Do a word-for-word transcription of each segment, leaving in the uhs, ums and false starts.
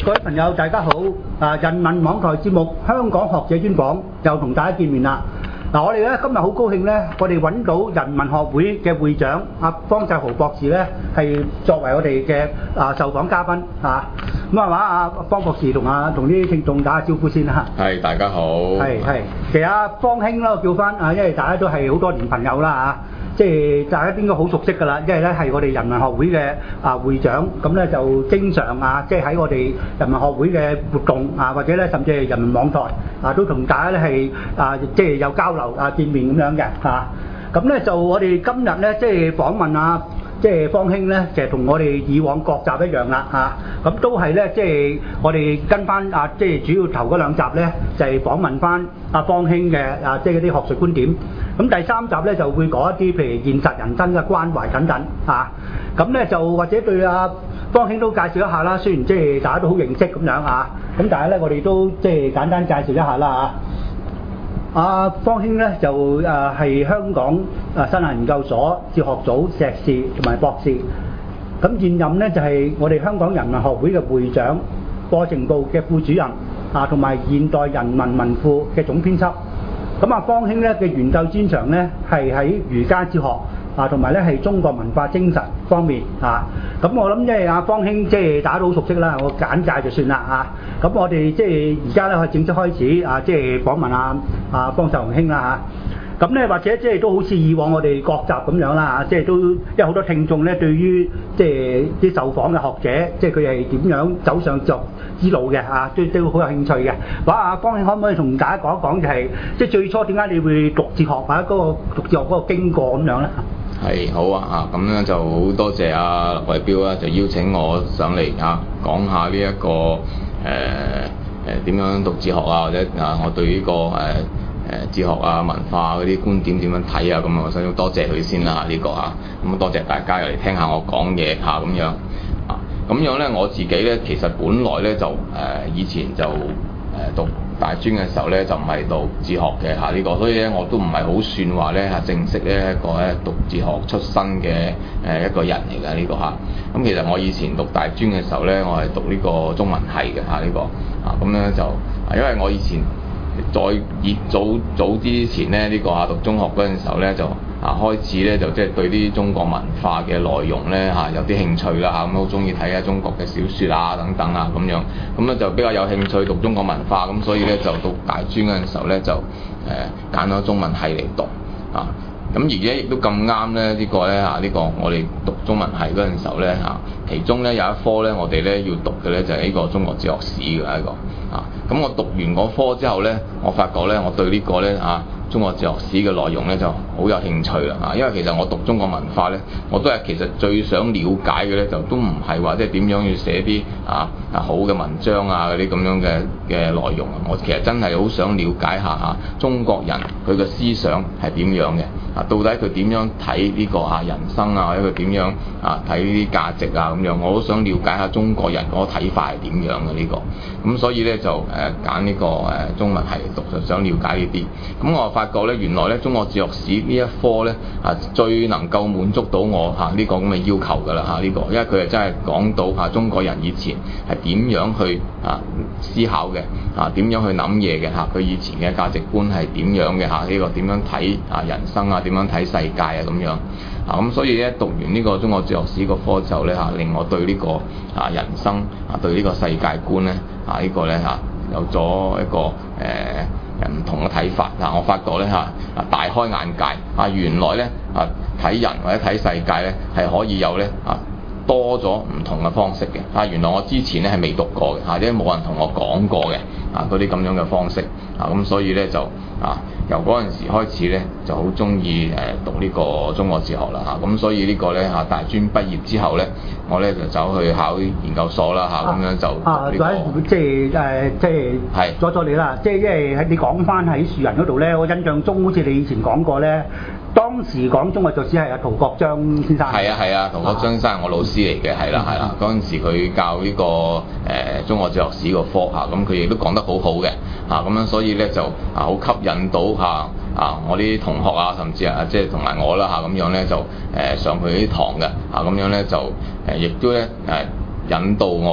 各位朋友，大家好！啊，人民網台節目《香港學者專訪》又同大家見面啦。嗱，我哋咧今日好高興咧，我哋揾到人民學會嘅會長阿方濟豪博士咧，係作為我哋嘅啊受訪嘉賓嚇。咁啊嘛，阿方博士同啊同啲聽眾打下招呼先啦。 係，大家好。 係係，其實阿方兄啦，我叫翻啊，因為大家都係好多年朋友啦嚇。即係大家應該好熟悉㗎啦，因為咧係我哋人民學會嘅啊會長，咁咧就經常啊，即係喺我哋人民學會嘅活動啊，或者咧甚至係人民網台啊，都同大家咧係啊，即係有交流啊、見面咁樣嘅嚇。咁咧就我哋今日咧即係訪問啊，即係方兄咧，其實同我哋以往各集一樣啦嚇。咁都係咧，即係我哋跟翻啊，即係主要頭嗰兩集咧，就係訪問翻阿方兄嘅啊，即係嗰啲學術觀點。咁第三集咧就會講一啲譬如現實人生嘅關懷等等嚇。咁咧就或者對阿方兄都介紹一下啦。雖然即係大家都好認識咁樣嚇，咁但係咧我哋都即係簡單介紹一下啦嚇。阿方兄咧就誒係香港誒新亞研究所哲學組碩士同埋博士。咁現任咧就係我哋香港人民學會嘅會長、課程部嘅副主任啊，同埋現代人民文庫嘅總編輯。咁啊，方兄咧嘅研究專長咧係喺儒家哲學啊，同埋咧係中國文化精神方面啊。咁我諗即係阿方兄即係大家都好熟悉啦，我簡介就算啦啊。咁我哋即係而家咧可以正式開始啊，即係訪問阿阿方濟豪兄啦嚇。咁咧或者即係都好似以往我哋各集咁樣啦嚇，即係都因為好多聽眾咧對於即係啲受訪嘅學者，即係佢係點樣走上哲學之路嘅嚇，都都好有興趣嘅。話阿方兄可唔可以同大家講一講，就係即係最初點解你會讀哲學或者嗰個讀哲學嗰個經過咁樣咧？ 係好啊嚇，咁咧就好多謝阿劉維標啊，就邀請我上嚟嚇講下呢、這、一個誒誒點樣讀哲學啊，或者啊我對呢、這個誒。呃誒哲學啊、文化嗰啲觀點點樣睇啊？咁啊，我想要多謝佢先啦，呢、這個啊，咁啊多謝大家又嚟聽下我講嘢嚇咁樣啊，咁樣咧我自己咧其實本來咧就誒、呃、以前就誒、呃、讀大專嘅時候咧就唔係讀哲學嘅嚇呢個，所以咧我都唔係好算話咧係正式咧一個咧讀哲學出身嘅誒一個人嚟㗎呢個嚇。咁、啊、其實我以前讀大專嘅時候咧，我係讀呢個中文系嘅嚇呢個啊，咁咧就因為我以前。再熱早早之前咧，呢、這個啊讀中學嗰陣時候咧，就啊開始咧就即係對啲中國文化嘅內容咧嚇、啊、有啲興趣啦嚇，咁好中意睇下中國嘅小説啊等等啊咁樣，咁咧就比較有興趣讀中國文化，咁所以咧就讀大專嗰陣時候咧就誒揀咗中文系嚟讀啊。咁而家亦都咁啱咧，呢個咧嚇呢個我哋讀中文系嗰陣時候咧嚇，其中咧有一科咧我哋咧要讀嘅咧就係呢個中國哲學史嘅一個啊。咁我讀完嗰科之後咧，我發覺咧我對呢個咧嚇中國哲學史嘅內容咧就好有興趣啦嚇，因為其實我讀中國文化咧，我都係其實最想了解嘅咧就都唔係話即係點樣要寫啲啊啊好嘅文章啊嗰啲咁樣嘅嘅內容啊，我其實真係好想了解下嚇中國人佢嘅思想係點樣嘅。啊，到底佢點樣睇呢個啊人生啊，或者佢點樣啊睇呢啲價值啊咁樣，我都想了解下中國人嗰個睇法係點樣嘅呢個。咁所以咧就誒揀呢個誒、呃、中文系嚟讀，就想了解呢啲。咁我發覺咧，原來咧中國哲學史呢一科咧啊，最能夠滿足到我嚇呢、啊這個咁嘅要求㗎啦嚇呢個，因為佢係真係講到嚇、啊、中國人以前係點樣去啊思考嘅啊，點樣去諗嘢嘅嚇，佢、啊、以前嘅價值觀係點樣嘅嚇，呢、啊這個點樣睇啊人生啊。點樣睇世界啊咁樣啊，咁所以咧讀完呢個中國哲學史個科之後咧嚇，令我對呢個啊人生啊對呢個世界觀咧啊呢個咧嚇有咗一個誒唔同嘅睇法啊！我發覺咧嚇啊大開眼界啊，原來咧啊睇人或者睇世界咧係可以有咧啊多咗唔同嘅方式嘅啊！原來我之前咧係未讀過嘅，或者冇人同我講過嘅啊嗰啲咁樣嘅方式啊，咁所以咧就啊由嗰陣時開始咧就好中意誒讀呢個中國哲學啦嚇，咁所以呢個咧嚇大專畢業之後咧，我咧就走去考研究所啦嚇，咁樣就啊，或者即係誒即係係阻咗你啦，即係因為喺你講翻喺樹人嗰度咧，我印象中好似你以前講過咧。當時講中國哲學史係阿陶國璋先生。係啊係啊，陶國璋先生係我老師嚟嘅，係啦係啦。嗰陣時佢教呢個誒中國哲學史個科嚇，咁佢亦都講得好好嘅嚇，咁樣所以咧就啊好吸引到嚇啊我啲同學啊，甚至啊即係同埋我啦嚇，咁樣咧就誒上佢啲堂嘅嚇，咁樣咧就誒亦都咧誒引導我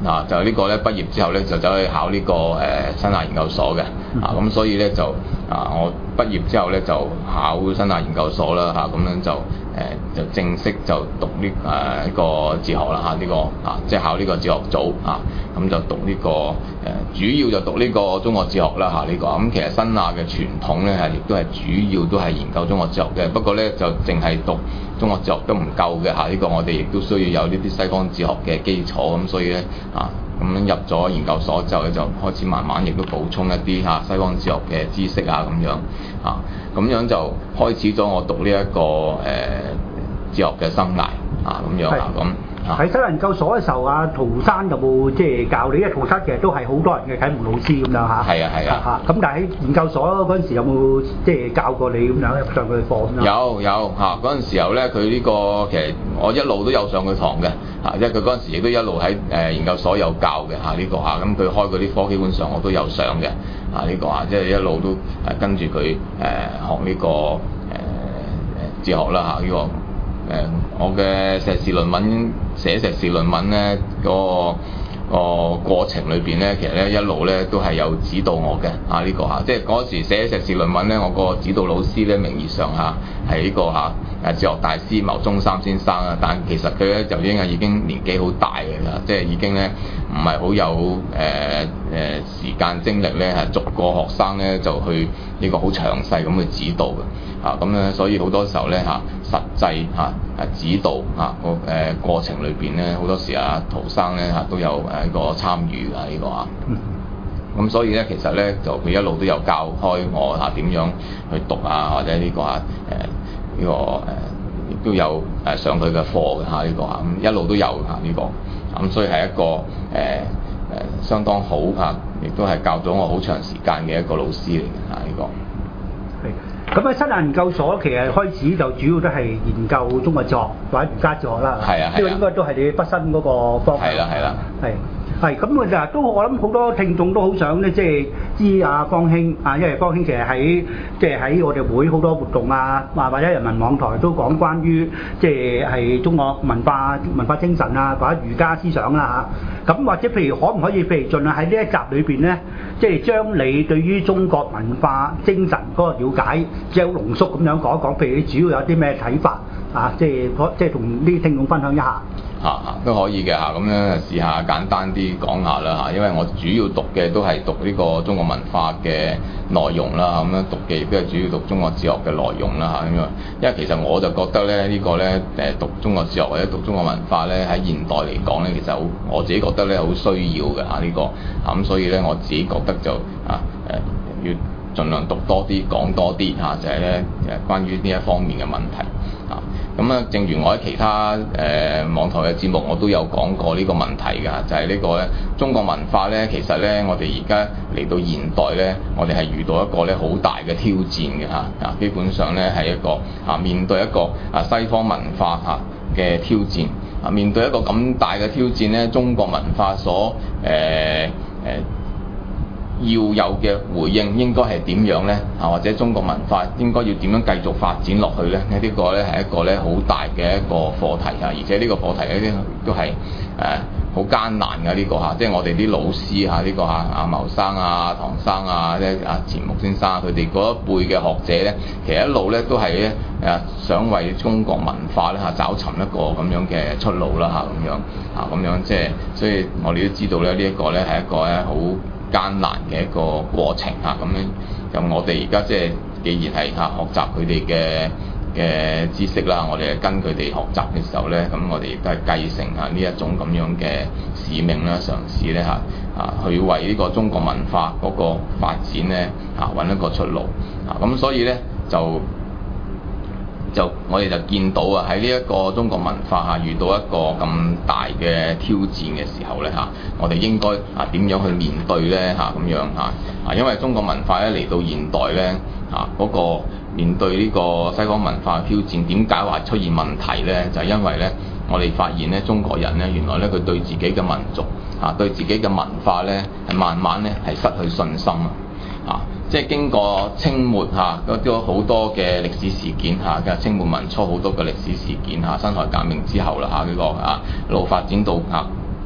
啊，就呢個咧畢業之後咧就走去考呢、這個誒、呃、新亞研究所嘅啊，咁所以咧就啊我畢業之後咧就考新亞研究所啦嚇，咁、啊、樣就誒、呃、就正式就讀呢誒一個哲學啦嚇，呢、這個啊即係考呢個哲學組啊，咁就讀呢、這個誒、呃、主要就讀呢個中國哲學啦嚇呢個，咁其實新亞嘅傳統咧係亦都係主要都係研究中國哲學嘅，不過咧就淨係讀中國哲學都唔夠嘅嚇，呢、這個我哋亦都需要有呢啲西方哲學嘅基礎，咁所以咧啊咁樣入咗研究所之後咧就開始慢慢亦都補充一啲嚇西方哲學嘅知識啊咁樣啊，咁樣就開始咗我讀呢、這、一個誒、呃、哲學嘅生涯啊咁樣啊咁。 喺西亞研究所嘅時候，阿陶生有冇即係教你？因為陶生其實都係好多人嘅啟蒙老師咁樣嚇。 係啊係啊。 嚇咁，但係喺研究所嗰陣時有冇即係教過你咁樣上佢課咁樣？ 有有嚇，嗰陣時候咧，佢呢、這個其實我一路都有上佢堂嘅嚇，因為佢嗰陣時亦都一路喺誒研究所有教嘅嚇呢個嚇，咁佢開嗰啲課基本上我都有上嘅嚇呢個嚇，即係一路都誒跟住佢誒學呢、這個誒誒、呃、哲學啦嚇呢個。誒、呃，我嘅碩士論文寫碩士論文咧，嗰、那個、那個過程裏邊咧，其實咧一路咧都係有指導我嘅嚇呢個嚇，即係嗰時寫碩士論文咧，我個指導老師咧名義上嚇係呢個嚇誒哲學大師牟宗三先生啊，但其實佢咧就已經係已經年紀好大嘅啦，即係已經咧唔係好有誒誒、呃呃、時間精力咧係逐個學生咧就去呢個好詳細咁去指導嘅。啊，咁咧，所以好多時候咧嚇，實際嚇誒指導嚇個誒過程裏邊咧，好多時啊，陶生咧嚇都有誒一個參與啊呢個啊。咁所以咧，其實咧就佢一路都有教開我嚇點樣去讀啊，或者呢個啊誒呢個誒亦都有誒上佢嘅課嘅嚇呢個啊，咁一路都有嚇呢個。咁所以係一個誒誒相當好嚇，亦都係教咗我好長時間嘅一個老師嚟嘅嚇呢個。 咁喺新亞研究所其實開始就主要都係研究中國哲學或者儒家哲學啦。 係啊， 呢個應該都係你畢生嗰個方向。 係啦，係啦。係。 係咁我就都我諗好多聽眾都好想咧，即係知阿方兄啊，因為方兄其實喺即係喺我哋會好多活動啊，或者人民網台都講關於即係係中國文化文化精神啊，或者儒家思想啦嚇。咁或者譬如可唔可以譬如盡量喺呢一集裏邊咧，即係將你對於中國文化精神嗰個瞭解，即係好濃縮咁樣講一講，譬如你主要有啲咩睇法啊？即係即係同呢啲聽眾分享一下。 嚇嚇、啊、都可以嘅嚇，咁樣試下簡單啲講下啦嚇，因為我主要讀嘅都係讀呢個中國文化嘅內容啦，咁樣讀嘅亦都係主要讀中國哲學嘅內容啦嚇，咁樣，因為其實我就覺得咧呢、這個咧誒讀中國哲學或者讀中國文化咧喺現代嚟講咧，其實好我自己覺得咧好需要嘅嚇呢個，咁、啊、所以咧我自己覺得就啊誒、呃、要盡量讀多啲講多啲嚇，就係咧誒關於呢一方面嘅問題啊。咁啊，正如我喺其他誒、呃、網台嘅節目，我都有講過呢個問題㗎，就係、是、呢個咧中國文化咧，其實咧我哋而家嚟到現代咧，我哋係遇到一個咧好大嘅挑戰嘅嚇，啊基本上咧係一個啊面對一個啊西方文化嚇嘅挑戰，啊面對一個咁大嘅挑戰咧，中國文化所誒誒。呃呃要有嘅回應應該係點樣呢？啊，或者中國文化應該要點樣繼續發展落去呢？呢、這個呢係一個咧好大嘅一個課題啊！而且呢個課題咧都係誒好艱難嘅呢、這個嚇，即係我哋啲老師嚇呢、這個嚇阿牟生啊、唐生啊、咧阿錢穆先生佢哋嗰一輩嘅學者呢，其實一路呢都係咧誒想為中國文化咧嚇找尋一個咁樣嘅出路啦嚇咁樣啊咁樣即係，所以我哋都知道咧呢一個呢係一個咧好艱難嘅一個過程嚇，咁樣咁我哋而家即係既然係嚇學習佢哋嘅嘅知識啦，我哋係跟佢哋學習嘅時候咧，咁我哋亦都係繼承嚇呢一種咁樣嘅使命啦，嘗試咧嚇啊去為呢個中國文化嗰個發展咧嚇揾一個出路啊，咁所以咧就。就我哋就見到啊，喺呢一個中國文化下遇到一個咁大嘅挑戰嘅時候咧嚇，我哋應該啊點樣去面對咧嚇咁樣嚇啊？因為中國文化咧嚟到現代咧嚇嗰個面對呢個西方文化嘅挑戰，點解話出現問題咧？就係因為咧，我哋發現咧中國人咧原來咧佢對自己嘅民族啊，對自己嘅文化咧係慢慢咧係失去信心啊！啊，即係經過清末嚇嗰啲好多嘅歷史事件嚇，嘅清末民初好多嘅歷史事件嚇，辛亥革命之後啦嚇呢個啊一路發展到嚇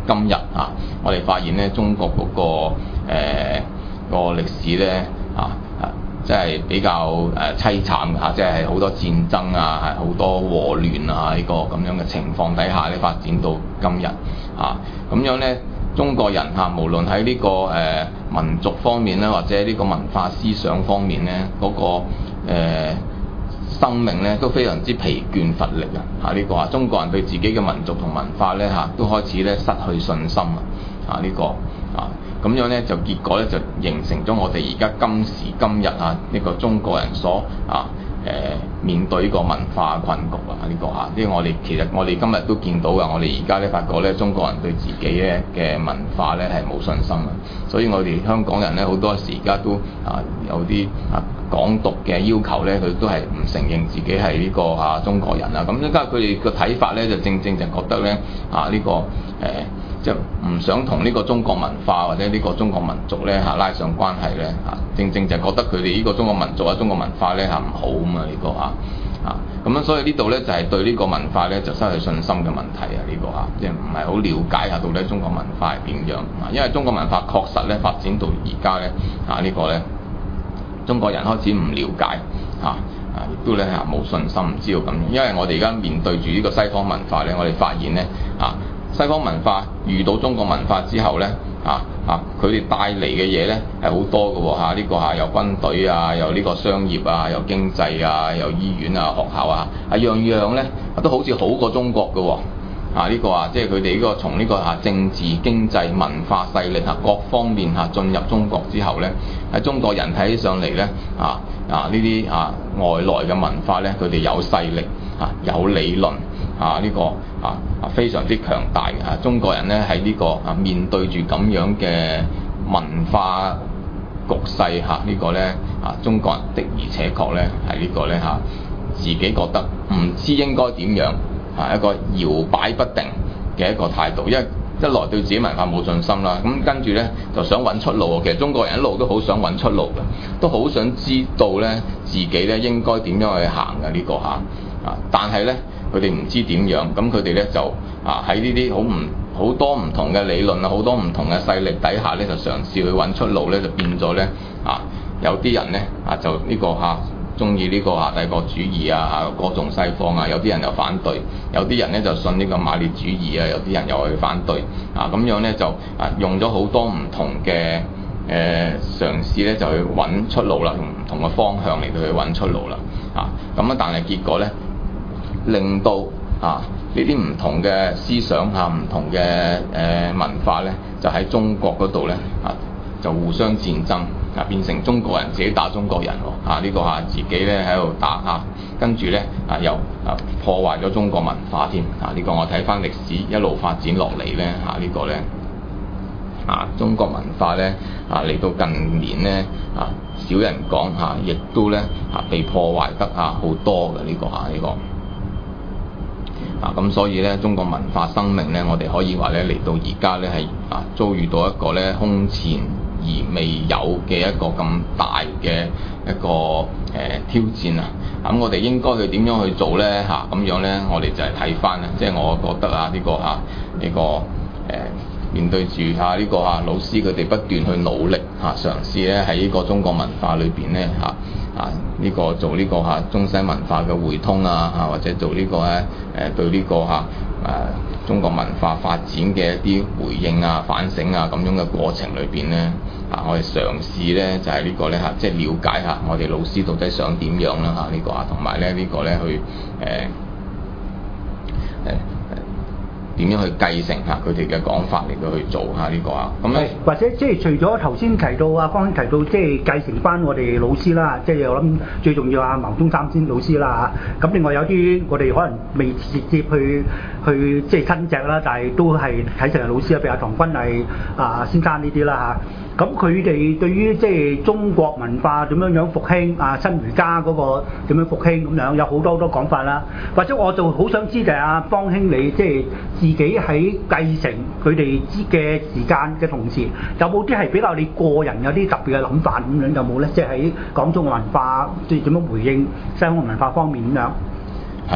今日啊，我哋發現咧中國嗰、那個誒、呃那個歷史咧啊啊，即係比較誒凄慘嘅嚇，即係好多戰爭啊，係好多禍亂啊，呢、這個咁樣嘅情況底下咧發展到今日啊，咁樣咧中國人嚇、啊，無論喺呢、這個誒、呃、民族方面咧，或者呢個文化思想方面咧，嗰、那個、呃生命咧都非常之疲倦乏力啊！嚇、這、呢個啊，中國人對自己嘅民族同文化咧嚇都開始咧失去信心啊！啊、這、呢個啊咁樣咧就結果咧就形成咗我哋而家今時今日啊呢個中國人所啊誒、呃、面對呢個文化困局啊！呢、這個嚇，因為我哋其實我哋今日都見到啊，我哋而家咧發覺咧中國人對自己咧嘅文化咧係冇信心啊！所以我哋香港人咧好多時而家都啊有啲啊港獨嘅要求咧，佢都係唔承認自己係呢個啊中國人啊！咁而家佢哋個睇法咧就正正就覺得咧啊呢、這個誒即係唔想同呢個中國文化或者呢個中國民族咧嚇、啊、拉上關係咧嚇、啊，正正就覺得佢哋呢個中國民族啊中國文化咧嚇唔好啊嘛呢、這個嚇啊咁樣，所以呢度咧就係、是、對呢個文化咧就失去信心嘅問題啊呢、這個嚇，即係唔係好了解下到底中國文化係點樣啊？因為中國文化確實咧發展到而家咧啊、這個、呢個咧。中國人開始唔了解嚇啊，亦都咧嚇冇信心，唔知道咁。因為我哋而家面對住呢個西方文化咧，我哋發現咧啊，西方文化遇到中國文化之後咧啊啊，佢哋帶嚟嘅嘢咧係好多嘅喎嚇，呢個嚇有軍隊啊，有呢個商業啊，有經濟啊，有醫院啊，學校啊，啊樣樣咧都好似好過中國嘅喎。啊！呢、這個啊，即係佢哋呢個從呢個啊政治、經濟、文化勢力啊各方面嚇進入中國之後咧，喺中國人睇起上嚟咧啊啊呢啲啊外來嘅文化咧，佢哋有勢力啊有理論啊呢、這個啊啊非常之強大嘅啊！中國人咧喺呢個啊面對住咁樣嘅文化局勢嚇、啊這個、呢個咧啊中國人的而且確咧係呢個咧嚇、啊、自己覺得唔知應該點樣。啊，一個搖擺不定嘅一個態度，因為一來對自己文化冇信心啦，咁跟住咧就想揾出路。其實中國人一路都好想揾出路嘅，都好想知道咧自己咧應該點樣去行嘅呢、這個嚇啊！但係咧佢哋唔知點樣，咁佢哋咧就啊喺呢啲好唔好多唔同嘅理論啊，好多唔同嘅勢力底下咧，就嘗試去揾出路咧，就變咗咧啊有啲人咧啊就呢、這個嚇。啊中意呢個啊帝國主義啊，歌頌西方啊，有啲人又反對，有啲人咧就信呢個馬列主義啊，有啲人又去反對啊，咁樣咧就啊用咗好多唔同嘅誒、呃、嘗試咧，就去揾出路啦，用唔同嘅方向嚟到去揾出路啦啊，咁啊但係結果咧令到啊呢啲唔同嘅思想嚇、唔、啊、同嘅誒、呃、文化咧，就喺中國嗰度咧啊就互相戰爭。啊！變成中國人自己打中國人喎！啊，呢、這個嚇自己咧喺度打嚇，跟住咧啊又啊破壞咗中國文化添！啊，呢、這個我睇翻歷史一路發展落嚟咧嚇，啊這個、呢個咧啊中國文化咧啊嚟到近年咧啊少人講嚇，亦、啊、都咧啊被破壞得啊好多嘅呢、這個嚇呢、啊這個啊咁，所以咧中國文化生命咧，我哋可以話咧嚟到而家咧係啊遭遇到一個咧空前而未有嘅一個咁大嘅一個誒、呃、挑戰啊！咁我哋應該去點樣去做咧？嚇、啊、咁樣咧，我哋就係睇翻啊！即係我覺得啊，呢、這個嚇呢、啊這個誒、呃、面對住嚇呢個嚇、啊、老師佢哋不斷去努力嚇、啊、嘗試咧喺呢個中國文化裏邊咧嚇啊呢、這個做呢個嚇中西文化嘅匯通啊嚇，或者做呢、這個咧誒對呢個嚇誒。啊中國文化發展嘅一啲回應啊、反省啊咁樣嘅過程裏邊咧，啊，我哋嘗試咧就係、是、呢個咧嚇，即係了解下我哋老師到底想點樣啦嚇，呢、這個啊，同埋咧呢個咧去誒誒點樣去繼承下佢哋嘅講法嚟到去做下呢個啊，咁咧或者即係除咗頭先提到啊，剛剛提到即係繼承翻我哋老師啦，即係我諗最重要啊，牟宗三先老師啦嚇。咁另外有啲我哋可能未直接去去即係親戚啦，但係都係睇成係老師啊，譬如阿唐君毅啊先生呢啲啦嚇。咁佢哋對於即係中國文化點樣樣復興啊，新儒家嗰個點樣復興咁樣，有好多好多講法啦。或者我就好想知就係阿方兄你即係自己喺繼承佢哋之嘅時間嘅同時，有冇啲係比較你個人有啲特別嘅諗法咁樣有冇咧？即係喺講中國文化即係點樣回應西方文化方面咁樣？ 係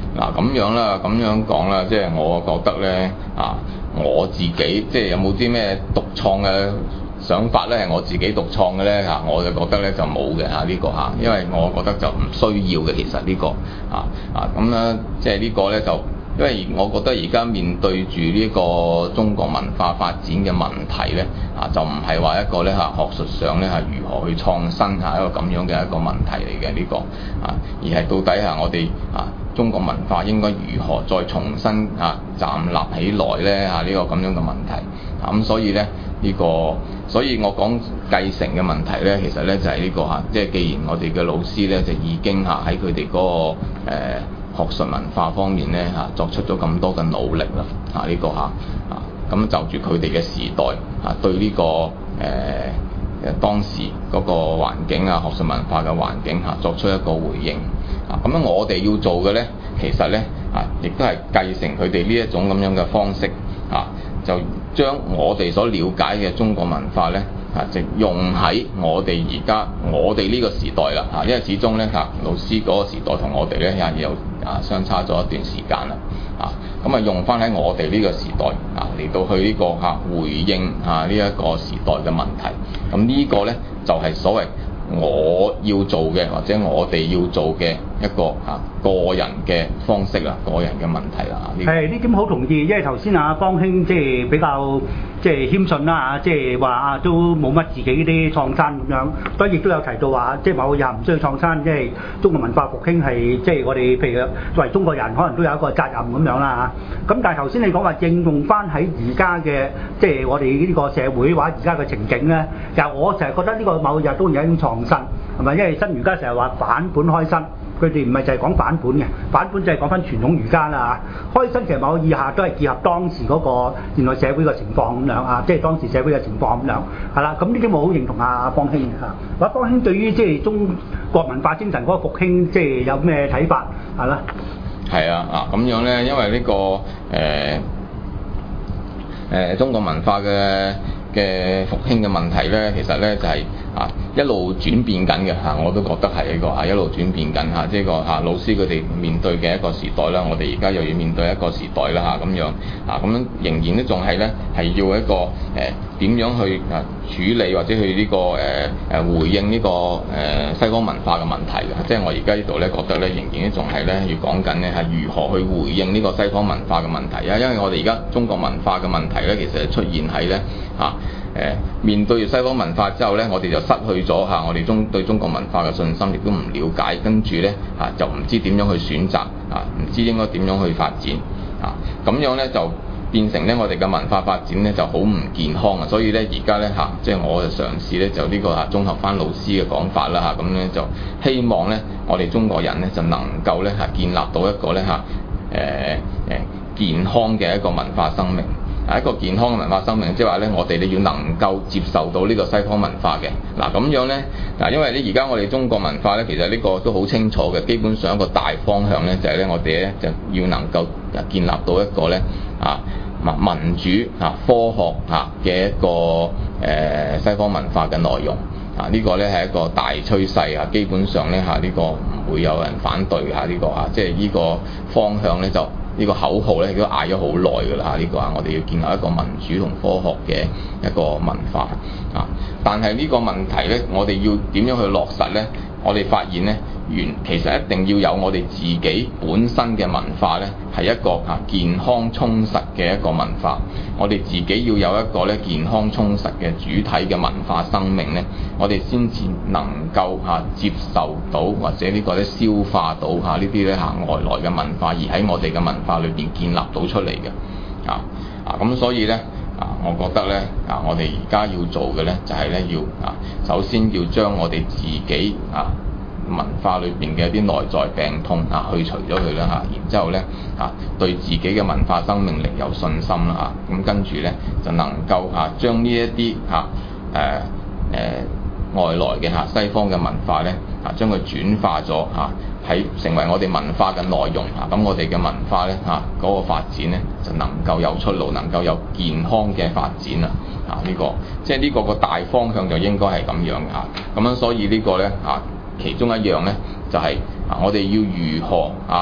嗱咁樣啦，咁樣講啦，即係我覺得咧啊，我自己即係有冇啲咩獨創嘅想法咧，係我自己獨創嘅咧嚇，我就覺得咧就冇嘅嚇呢個嚇，因為我覺得就唔需要嘅其實呢個啊啊咁咧，即係呢個咧就。因為我覺得而家面對住呢個中國文化發展嘅問題咧，啊就唔係話一個咧嚇學術上咧係如何去創新嚇一個咁樣嘅一個問題嚟嘅呢個啊，而係到底係我哋啊中國文化應該如何再重新啊站立起來咧嚇呢個咁樣嘅問題啊，咁所以咧呢個，所以我講繼承嘅問題咧，其實咧就係呢個嚇，即係既然我哋嘅老師咧就已經嚇喺佢哋嗰個誒學術文化方面咧嚇作出咗咁多嘅努力啦嚇呢個嚇啊，咁就住佢哋嘅時代嚇對呢個誒誒當時嗰個環境啊學術文化嘅環境嚇作出一個回應啊，咁樣我哋要做嘅咧，其實咧啊亦都係繼承佢哋呢一種咁樣嘅方式啊，就將我哋所了解嘅中國文化咧啊，就用喺我哋而家我哋呢個時代啦嚇，因為始終咧嚇老師嗰個時代同我哋咧又啊相差咗一段時間啦啊，咁啊用翻喺我哋呢個時代啊嚟到去呢個嚇回應啊呢一個時代嘅問題，咁呢個咧就係所謂我要做嘅或者我哋要做嘅一個嚇個人嘅方式啦，個人嘅問題啦。 係呢點好同意，因為頭先阿方兄即係比較即係謙遜啦嚇，即係話啊都冇乜自己啲創新咁樣，所以亦都有提到話即係某人唔需要創新，即係中國文化復興係即係我哋譬如作為中國人可能都有一個責任咁樣啦嚇。咁但係頭先你講話應用翻喺而家嘅即係我哋呢個社會或者而家嘅情景咧，其實我成日覺得呢個某日都有一種創新係咪？因為新儒家成日話反本開新。佢哋唔係就係講反本嘅，反本就係講翻傳統儒家啦嚇。開新其實某意下都係結合當時嗰個現代社會嘅情況咁樣啊，即係當時社會嘅情況咁樣係啦。咁呢啲我好認同阿方兄嚇。話方兄對於即係中國文化精神嗰個復興，即係有咩睇法係啦？ 係啊啊咁樣咧，因為呢、這個誒誒、呃呃、中國文化嘅嘅復興嘅問題咧，其實咧就係、是。啊，一路轉變緊嘅嚇，我都覺得係一個嚇一路轉變緊嚇，即係個嚇老師佢哋面對嘅一個時代啦，我哋而家又要面對一個時代啦嚇咁樣啊，咁樣仍然都仲係咧係要一個誒點、呃、樣去啊處理或者去呢、這個誒誒、呃、回應呢、這個誒、呃、西方文化嘅問題嘅，即係我而家呢度咧覺得咧仍然都仲係咧要講緊咧係如何去回應呢個西方文化嘅問題啊，因為我哋而家中國文化嘅問題咧其實係出現喺咧嚇。誒面對住西方文化之後咧，我哋就失去咗嚇我哋中對中國文化嘅信心，亦都唔了解，跟住咧嚇就唔知點樣去選擇啊，唔知應該點樣去發展啊，咁樣咧就變成咧我哋嘅文化發展咧就好唔健康啊，所以咧而家咧嚇即係我就嘗試咧就呢個嚇綜合翻老師嘅講法啦嚇，咁咧就希望咧我哋中國人咧就能夠咧嚇建立到一個咧嚇誒誒健康嘅一個文化生命。係一個健康嘅文化生命，即係話咧，我哋咧要能夠接受到呢個西方文化嘅嗱咁樣咧嗱，因為咧而家我哋中國文化咧，其實呢個都好清楚嘅，基本上一個大方向咧就係咧，我哋咧就要能夠建立到一個咧啊民主啊科學啊嘅一個誒、呃、西方文化嘅內容啊，呢、這個咧係一個大趨勢啊，基本上咧嚇呢個唔會有人反對嚇呢、這個嚇，即係呢個方向咧就。呢個口號咧，亦都嗌咗好耐㗎啦嚇！呢、這個啊，我哋要建立一個民主同科學嘅一個文化啊。但係呢個問題咧，我哋要點樣去落實咧？我哋發現咧，原其實一定要有我哋自己本身嘅文化咧，係一個啊健康充實嘅一個文化。我哋自己要有一個咧健康充實嘅主體嘅文化生命咧，我哋先至能夠嚇接受到或者呢個咧消化到嚇呢啲咧嚇外來嘅文化，而喺我哋嘅文化裏邊建立到出嚟嘅啊啊咁，所以咧啊，我覺得咧啊，我哋而家要做嘅咧就係咧要啊，首先要將我哋自己啊文化裏邊嘅一啲內在病痛啊去除咗佢啦嚇，然之後咧啊對自己嘅文化生命力有信心啦嚇，咁跟住咧就能夠啊將呢一啲嚇誒誒外來嘅嚇西方嘅文化咧啊將佢轉化咗嚇喺成為我哋文化嘅內容嚇，咁我哋嘅文化咧嚇嗰個發展咧就能夠有出路，能夠有健康嘅發展啦啊呢個即係呢個個大方向就應該係咁樣嚇，咁樣所以呢個咧嚇。其中一樣咧，就係、是、啊，我哋要如何啊，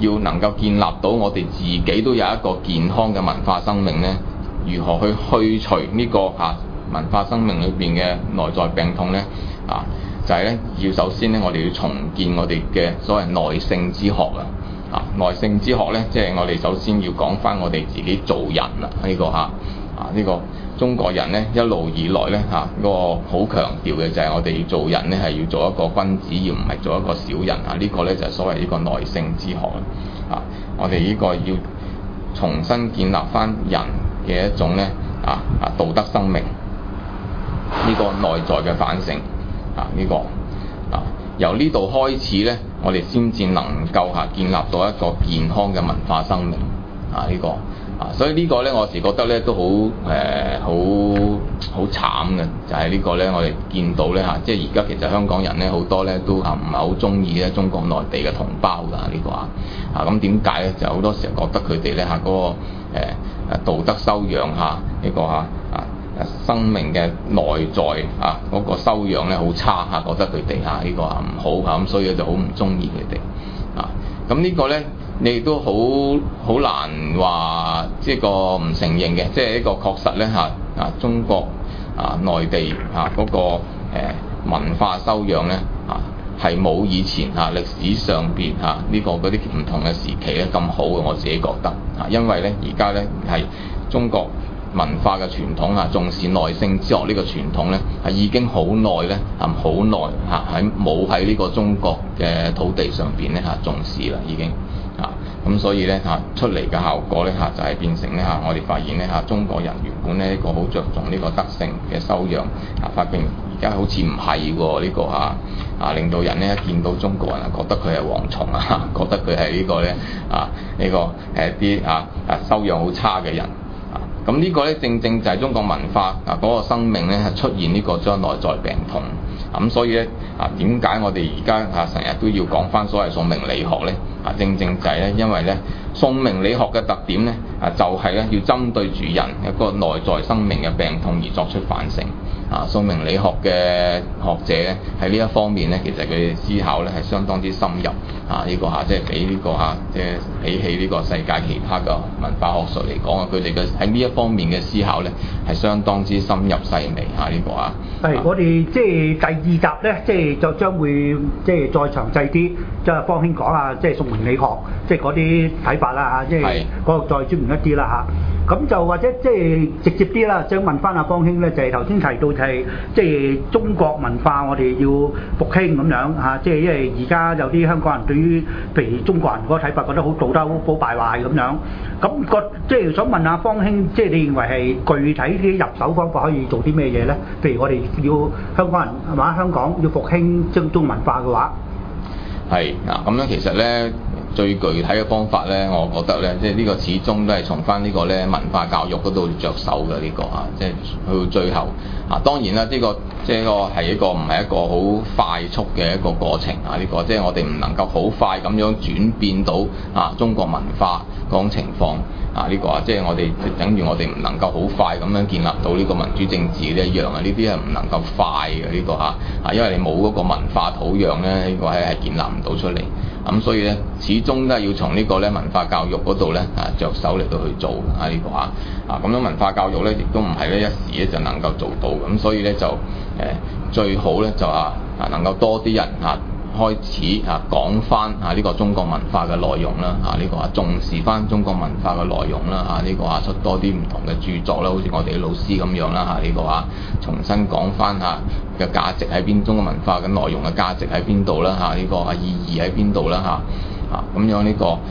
要能夠建立到我哋自己都有一個健康嘅文化生命咧，如何去去除呢、這個啊文化生命裏邊嘅內在病痛咧？啊，就係、是、咧要首先咧，我哋要重建我哋嘅所謂內聖之學啊！啊，內聖之學咧，即係我哋首先要講翻我哋自己做人啦，呢、這個嚇啊呢、這個中國人咧一路以來咧嚇嗰個好強調嘅就係我哋要做人咧係要做一個君子，而唔係做一個小人啊！這個、呢個咧就係、是、所謂呢個內聖之學啊！我哋呢個要重新建立翻人嘅一種咧啊啊道德生命，呢、這個內在嘅反省啊呢、這個啊由呢度開始咧，我哋先至能夠嚇建立到一個健康嘅文化生命啊呢、這個啊，所以個呢個咧我時覺得咧都好誒好好慘嘅，就係、是、呢個咧我哋見到咧嚇，即係而家其實香港人咧好多咧都嚇唔係好中意咧中國內地嘅同胞㗎呢、這個啊啊咁點解咧？就好多時候覺得佢哋咧嚇嗰個誒、呃、道德修養嚇呢個嚇啊。生命嘅內在啊，嗰、那個修養咧好差嚇，覺得佢哋嚇呢個啊唔好嚇，咁所以就好唔中意佢哋啊。咁呢個咧，你亦都好好難話即係個唔承認嘅，即係呢個確實咧嚇啊，中國啊內地嚇嗰、那個、呃、文化修養咧啊係冇以前嚇歷史上邊嚇呢個嗰啲唔同嘅時期咧咁好嘅，我自己覺得啊，因為咧而家咧係中國文化嘅傳統啊，重視內聖之學呢個傳統咧，係已經好耐咧，係好耐嚇喺冇喺呢個中國嘅土地上邊咧嚇重視啦，已經啊，咁所以咧嚇出嚟嘅效果咧嚇就係變成咧嚇我哋發現咧嚇中國人原本咧一個好着重呢個德性嘅修養啊，發現而家好似唔係喎呢個嚇啊，令到人咧一見到中國人啊，覺得佢係蝗蟲啊，覺得佢係呢個咧啊呢個係一啲啊啊修養好差嘅人。咁呢個咧正正就係中國文化啊嗰個生命咧係出現呢個將內在病痛，咁所以咧啊點解我哋而家啊成日都要講翻所謂宋明理學咧啊？正正就係咧因為咧宋明理學嘅特點咧啊就係咧要針對住人一個內在生命嘅病痛而作出反省啊！宋明理學嘅學者咧喺呢一方面咧，其實佢哋思考咧係相當之深入啊！呢個嚇即係比呢個嚇即係比起呢個世界其他嘅文化學術嚟講啊，佢哋嘅喺呢一方面嘅思考咧係相當之深入細微嚇呢個啊。 係，我哋即係第二集咧，即係就將會即係再詳細啲，即係方兄講啊，即係宋明理學，即係嗰啲睇法啦嚇，即係嗰個再專門一啲啦嚇。咁就或者即係直接啲啦，想問翻阿方兄咧，就係頭先提到就係即係中國文化，我哋要復興咁樣嚇，即係因為而家有啲香港人對於譬如中國人嗰個睇法覺得好道德好好敗壞咁樣，咁個即係想問下方兄，即係你認為係具體啲入手方法可以做啲咩嘢咧？譬如我哋要香港人係嘛，香港要復興中中文化嘅話， 係嗱咁樣其實咧。最具體嘅方法咧，我覺得咧，即係呢個始終都係從翻呢個咧文化教育嗰度着手嘅呢個啊，即係去到最後啊。當然啦，呢個即係個係一個唔係一個好快速嘅一個過程啊。呢個即係我哋唔能夠好快咁樣轉變到啊中國文化嗰種情況啊。呢個啊，即係我哋等於我哋唔能夠好快咁樣建立到呢個民主政治呢一樣啊。呢啲係唔能夠快嘅呢個嚇啊，因為你冇嗰個文化土壤咧，呢個係係建立唔到出嚟。咁所以咧，始終都係要從呢個咧文化教育嗰度咧啊着手嚟到去做啊呢個嚇啊咁樣文化教育咧，亦都唔係咧一時咧就能夠做到。咁所以咧就誒、呃、最好咧就啊啊能夠多啲人啊開始啊講翻啊呢個中國文化嘅內容啦啊呢個啊重視翻中國文化嘅內容啦啊呢個啊出多啲唔同嘅著作啦，好似我哋啲老師咁樣啦嚇呢個啊重新講翻嚇嘅價值喺邊，中國文化嘅內容嘅價值喺邊度啦嚇呢個啊意義喺邊度啦嚇啊咁樣呢個誒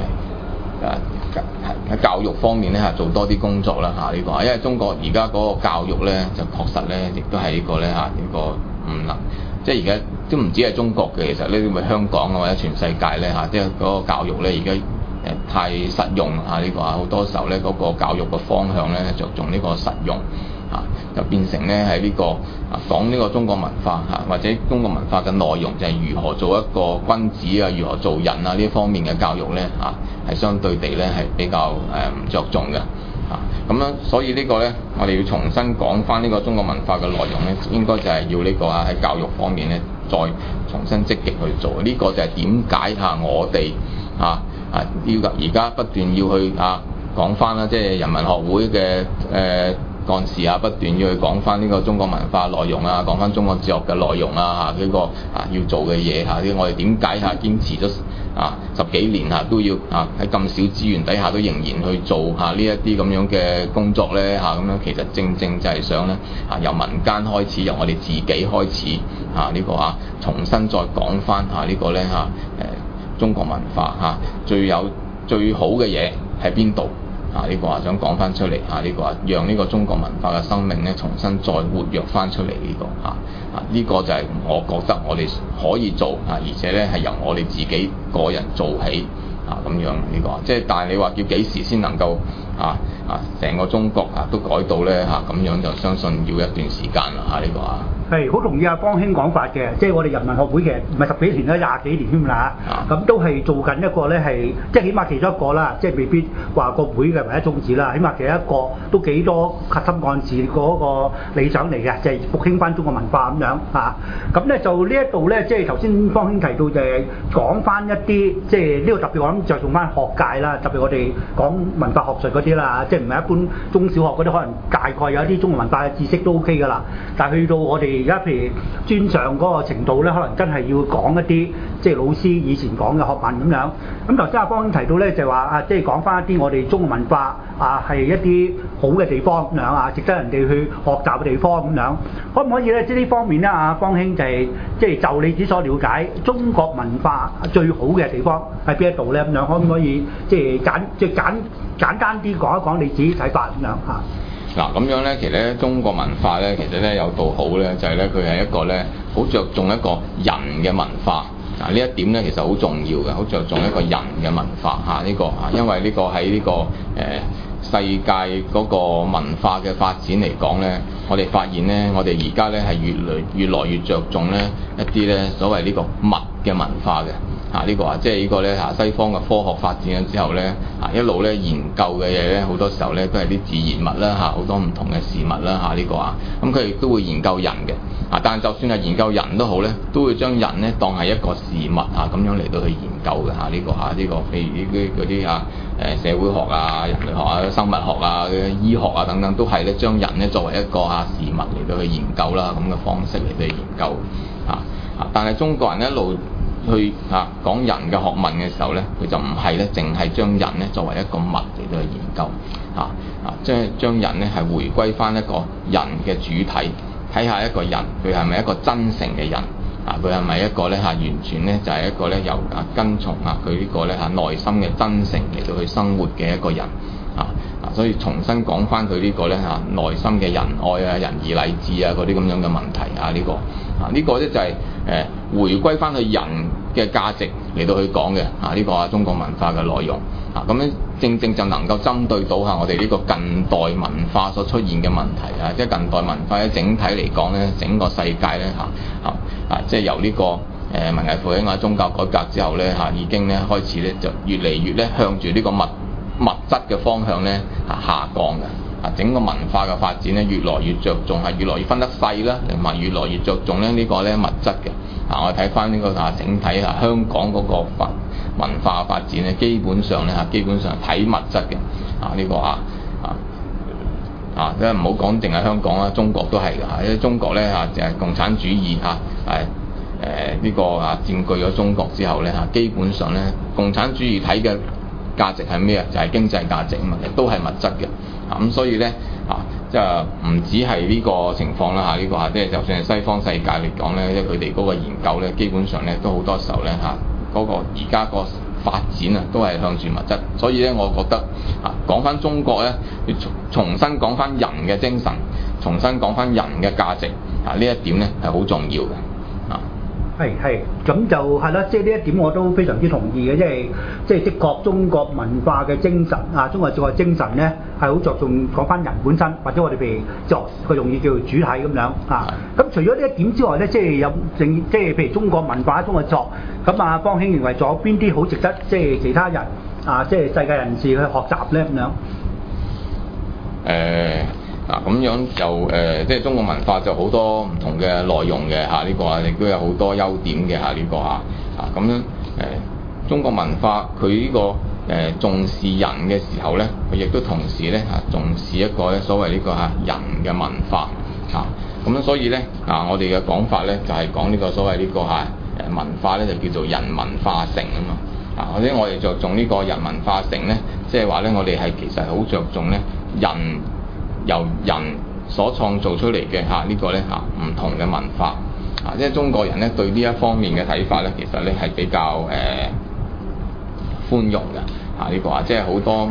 誒喺教育方面咧嚇做多啲工作啦嚇呢個，因為中國而家嗰個教育咧就確實咧亦都係呢個咧嚇呢個唔能即係而家都唔止係中國嘅，其實呢啲咪香港啊或者全世界咧嚇，即係嗰個教育咧而家誒太實用嚇呢個啊，好多時候咧嗰個教育嘅方向咧着重呢個實用啊，就變成咧喺呢個啊講呢個中國文化嚇，或者中國文化嘅內容就係如何做一個君子啊，如何做人啊呢方面嘅教育咧嚇，係相對地咧係比較誒唔着重嘅。啊，咁樣所以個呢個咧，我哋要重新講翻呢個中國文化嘅內容咧，應該就係要呢個啊喺教育方面咧，再重新積極去做。呢、這個就係點解嚇我哋啊啊要而家不斷要去啊講翻啦，即係人民學會嘅誒。呃幹事啊，不斷要去講翻呢個中國文化內容啊，講翻中國哲學嘅內容啊，嚇、這、呢個啊要做嘅嘢嚇，啲我哋點解嚇堅持咗啊十幾年嚇都要啊喺咁少資源底下都仍然去做嚇呢一啲咁樣嘅工作咧嚇，咁樣其實正正就係想咧啊由民間開始，由我哋自己開始嚇呢、這個啊重新再講翻嚇呢個咧嚇誒中國文化嚇、啊、最有最好嘅嘢喺邊度？啊！呢、這個啊想講翻出嚟啊！呢、這個啊讓呢個中國文化嘅生命咧重新再活躍翻出嚟呢、這個啊啊呢、這個就係我覺得我哋可以做啊，而且咧係由我哋自己個人做起啊咁樣呢、這個，即係但係你話叫幾時先能夠啊啊成個中國啊都改到咧嚇咁樣，就相信要一段時間啦嚇呢個啊。 係好同意阿方兄講法嘅，即係我哋人民學會嘅唔係十幾年啦，廿幾年添啦嚇，咁、啊、都係做緊一個咧係，即係起碼其中一個啦，即係未必話個會嘅唯一宗旨啦，起碼其中一個都幾多核心幹事嗰個理想嚟嘅，就係、是、復興翻中國文化咁樣嚇。咁、啊、咧就呢一度咧，即係頭先方兄提到就係講翻一啲，即係呢個特別我諗着重翻學界啦，特別我哋講文化學術嗰啲啦，即係唔係一般中小學嗰啲可能大概有一啲中國文化嘅知識都 OK 㗎啦，但係去到我哋而家譬如專上嗰個程度咧，可能真係要講一啲即係老師以前講嘅學問咁樣。咁頭先阿方提到咧，就話啊，即係講翻一啲我哋中國文化啊係一啲好嘅地方咁樣啊，值得人哋去學習嘅地方咁樣。可唔可以咧？即係呢方面咧，阿方兄就係即係就你之所了解中國文化最好嘅地方喺邊一度咧？咁樣可唔可以即係簡即係簡簡單啲講一講你自己睇法咁樣嚇？ 嗱咁樣咧，其實咧中國文化咧，其實咧有道好咧，就係咧佢係一個咧好着重一個人嘅文化。嗱呢一點咧其實好重要嘅，好着重一個人嘅文化嚇呢、這個嚇，因為呢個喺呢、這個誒、呃、世界嗰個文化嘅發展嚟講咧，我哋發現咧，我哋而家咧係越嚟越來越着重咧一啲咧所謂呢個物嘅文化嘅。啊！呢、這個啊，即係呢個咧嚇，西方嘅科學發展咗之後咧，啊一路咧研究嘅嘢咧，好多時候咧都係啲自然物啦嚇，好多唔同嘅事物啦嚇，呢、這個啊，咁佢亦都會研究人嘅，啊，但係就算係研究人都好咧，都會將人咧當係一個事物啊咁樣嚟到去研究嘅嚇，呢、這個嚇，呢、這個譬如呢啲嗰啲嚇誒社會學啊、人類學啊、生物學啊、醫學啊等等，都係咧將人咧作為一個嚇事物嚟到去研究啦，咁嘅方式嚟到去研究啊啊！但係中國人一路去啊講人嘅學問嘅時候咧，佢就唔係咧，淨係將人咧作為一個物嚟到去研究，啊啊，即係將人咧係回歸翻一個人嘅主體，睇下一個人佢係咪一個真誠嘅人，啊佢係咪一個咧嚇、啊、完全咧就係、是、一個咧由啊跟從啊佢呢個咧嚇內心嘅真誠嚟到去生活嘅一個人，啊啊，所以重新講翻佢呢個咧嚇內心嘅仁愛啊、仁義禮智啊嗰啲咁樣嘅問題啊呢、這個啊呢、這個咧就係、是、誒、呃、回歸翻去人嘅價值嚟到去講嘅啊呢、這個啊中國文化嘅內容啊，咁樣正正就能夠針對到下我哋呢個近代文化所出現嘅問題啊，即係近代文化咧整體嚟講咧，整個世界咧嚇嚇啊，即係由呢、這個誒、呃、文藝復興啊宗教改革之後咧嚇、啊，已經咧開始咧就越嚟越咧向住呢個物物質嘅方向咧啊下降嘅。啊，整個文化嘅發展咧，越來越着重係越來越分得細啦，同埋越來越着重咧呢個咧物質嘅。啊，我哋睇翻呢個啊整體啊香港嗰個發文化發展咧，基本上咧嚇，基本上睇物質嘅。啊，呢個啊啊啊，即係唔好講淨係香港啦，中國都係㗎。因為中國咧嚇就係共產主義嚇係誒呢個啊佔據咗中國之後咧嚇，基本上咧共產主義睇嘅價值係咩啊？就係、是、經濟價值啊嘛，都係物質嘅。咁、嗯、所以咧啊，即係唔止係呢個情況啦嚇，呢、啊這個嚇即係就算係西方世界嚟講咧，即係佢哋嗰個研究咧，基本上咧都好多時候咧嚇嗰個而家個發展啊，都係向住物質。所以咧，我覺得啊，講翻中國咧，要重重新講翻人嘅精神，重新講翻人嘅價值啊，呢一點咧係好重要嘅啊。 係係，咁就係啦，即係呢一點我都非常之同意嘅，即係即係的確中國文化嘅精神啊，中國哲學精神咧係好着重講翻人本身，或者我哋譬如作佢容易叫做主體咁樣啊。咁除咗呢一點之外咧，即係有正即係譬如中國文化、中國作，咁啊方兄認為仲有邊啲好值得即係其他人啊，即係世界人士去學習咧咁樣？誒、 呃。嗱咁、啊、樣就誒、呃，即係中國文化就好多唔同嘅內容嘅嚇，呢、啊這個啊亦都有好多優點嘅嚇，呢、這個嚇啊咁樣誒， 中國文化佢呢、這個誒、呃、重視人嘅時候咧，佢亦都同時咧嚇、啊、重視一個咧所謂呢、這個嚇、啊、人嘅文化嚇。咁、啊、所以咧啊，我哋嘅講法咧就係、是、講呢個所謂呢、這個嚇誒、啊、文化咧就叫做人文化城啊嘛。啊，或者我哋着重呢個人文化城咧，即係話咧我哋係其實好着重咧人由人所創造出嚟嘅嚇呢個咧嚇唔同嘅文化。啊，即係中國人咧對呢一方面嘅睇法咧，其實咧係比較誒、呃、寬容嘅嚇呢個啊，即係好多誒誒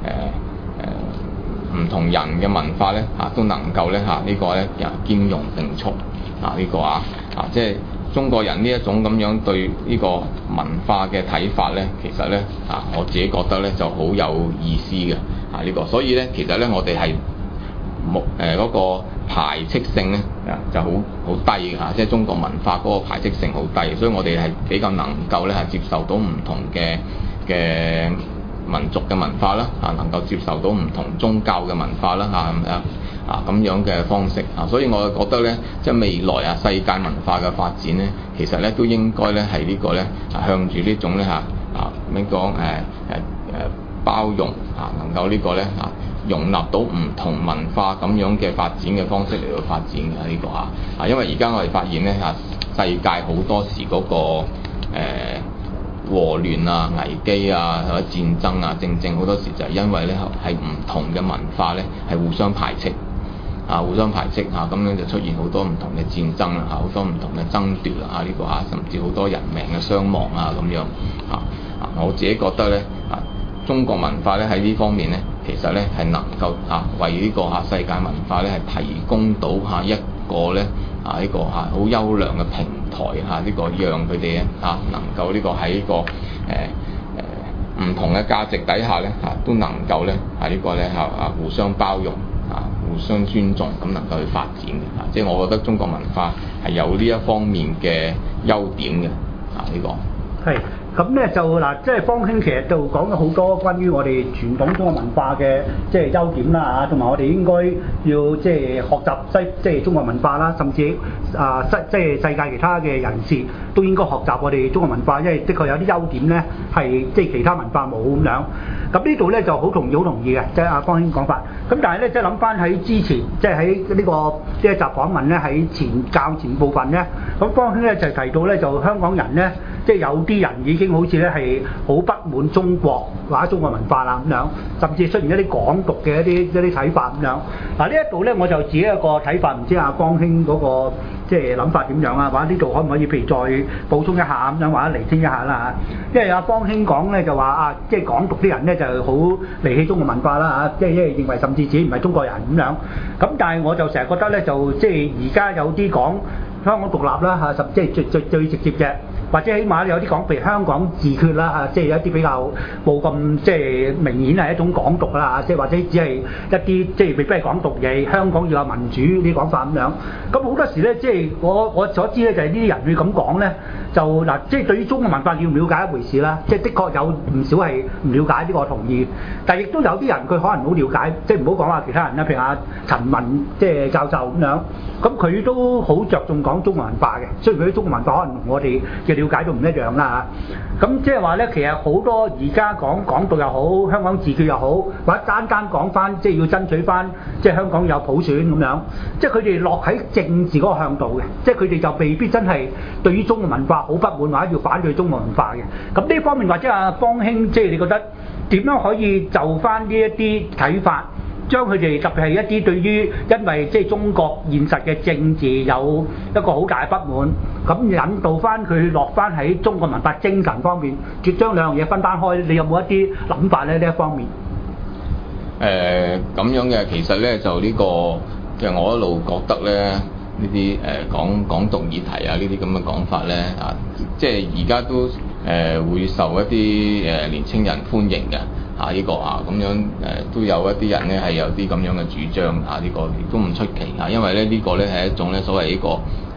唔同人嘅文化咧嚇、啊、都能夠咧嚇、啊這個、呢個咧又兼容並蓄啊呢、這個啊啊即係中國人呢一種咁樣對呢個文化嘅睇法咧，其實咧啊我自己覺得咧就好有意思嘅啊呢、這個，所以咧其實咧我哋係目誒嗰個排斥性咧啊就好好低嘅嚇，即係中國文化嗰個排斥性好低，所以我哋係比較能夠咧係接受到唔同嘅嘅民族嘅文化啦，啊能夠接受到唔同宗教嘅文化啦，嚇咁樣啊咁樣嘅方式啊，所以我覺得咧，即係未來啊世界文化嘅發展咧，其實咧都應該咧係呢個咧向住呢種咧嚇啊點講誒誒誒包容啊，能夠呢個咧啊容納到唔同文化咁樣嘅發展嘅方式嚟到發展嘅呢、這個嚇啊，因為而家我哋發現咧嚇世界好多時嗰、那個誒。呃禍亂啊、危機啊、或者戰爭啊，正正好多時就係因為咧係唔同嘅文化咧係互相排斥啊，互相排斥嚇，咁、啊、樣就出現好多唔同嘅戰爭啦嚇，好、啊、多唔同嘅爭奪啊，呢、這個嚇、啊，甚至好多人命嘅傷亡啊咁樣啊啊，我自己覺得咧啊，中國文化咧喺呢方面咧，其實咧係能夠啊為呢個嚇世界文化咧係提供到嚇一個咧啊呢、這個嚇好優良嘅平台嚇，呢、這個讓佢哋咧嚇能夠呢個喺呢個誒誒唔同嘅價值底下咧嚇都能夠咧係呢個咧嚇啊互相包容啊互相尊重咁能夠去發展嘅嚇，即係我覺得中國文化係有呢一方面嘅優點嘅啊呢、這個係。咁咧就嗱，即係方兄其實就講咗好多關於我哋傳統中國文化嘅即係優點啦嚇，同埋我哋應該要即係學習西即係中國文化啦，甚至啊西即係世界其他嘅人士都應該學習我哋中國文化，因為的確有啲優點咧係即係其他文化冇咁樣。咁呢度咧就好同意好同意嘅，即係阿方兄講法。咁但係咧即係諗翻喺之前，即係喺呢個呢一集訪問咧喺前較前部分咧，咁方兄咧就提到咧就香港人咧即係有啲人已經好似咧係好不滿中國或者中國文化啦咁樣，甚至出現一啲港獨嘅一啲一啲睇法咁樣。嗱呢一度咧我就自己一個睇法，唔知阿方兄嗰個即係諗法點樣啊？或者呢度可唔可以譬如再補充一下咁樣，或者釐清一下啦嚇？因為阿方兄講咧就話啊，即係港獨啲人咧就好離棄中國文化啦嚇，即係因為認為甚至自己唔係中國人咁樣。咁但係我就成日覺得咧就即係而家有啲講香港獨立啦嚇，甚即係最最最直接嘅。或者起碼有啲講譬如香港自決啦嚇，即係有一啲比較冇咁即係明顯係一種港獨啦嚇，即係或者只係一啲即係未必係港獨嘅香港要有民主啲講法咁樣。咁好多時咧，即係我我所知咧就係呢啲人會咁講咧，就嗱即係對於中國文化了唔了解一回事啦。即係的確有唔少係唔了解呢個我同意，但係亦都有啲人佢可能好了解，即係唔好講話其他人啦，譬如阿陳文即係教授咁樣，咁佢都好着重講中國文化嘅，雖然佢啲中國文化可能同我哋嘅了解都唔一樣啦嚇，咁即係話咧，其實好多而家講港獨又好，香港自決又好，或者單單講翻即係要爭取翻即係香港有普選咁樣，即係佢哋落喺政治嗰個向度嘅，即係佢哋就未必真係對於中國文化好不滿或者要反對中國文化嘅。咁呢方面或者阿方兄，即係你覺得點樣可以就翻呢一啲睇法？將佢哋特別係一啲對於因為即係中國現實嘅政治有一個好大嘅不滿，咁引導翻佢落翻喺中國文化精神方面，絕將兩樣嘢分單開。你有冇一啲諗法咧？呢一方面？ 誒咁、呃、樣嘅，其實咧就呢、呢個其實我一路覺得咧呢啲誒講港獨議題啊呢啲咁嘅講法咧啊，即係而家都誒、呃、會受一啲誒、呃、年青人歡迎嘅。啊！呢、這個啊咁樣誒、呃、都有一啲人咧係有啲咁樣嘅主張啊！呢、這個亦都唔出奇啊，因為咧呢、這個咧係一種咧所謂呢、這個誒誒誒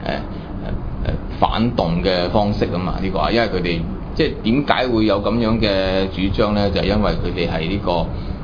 反動嘅方式啊嘛！呢、這個啊，因為佢哋即係點解會有咁樣嘅主張咧？就係、是、因為佢哋係呢個誒、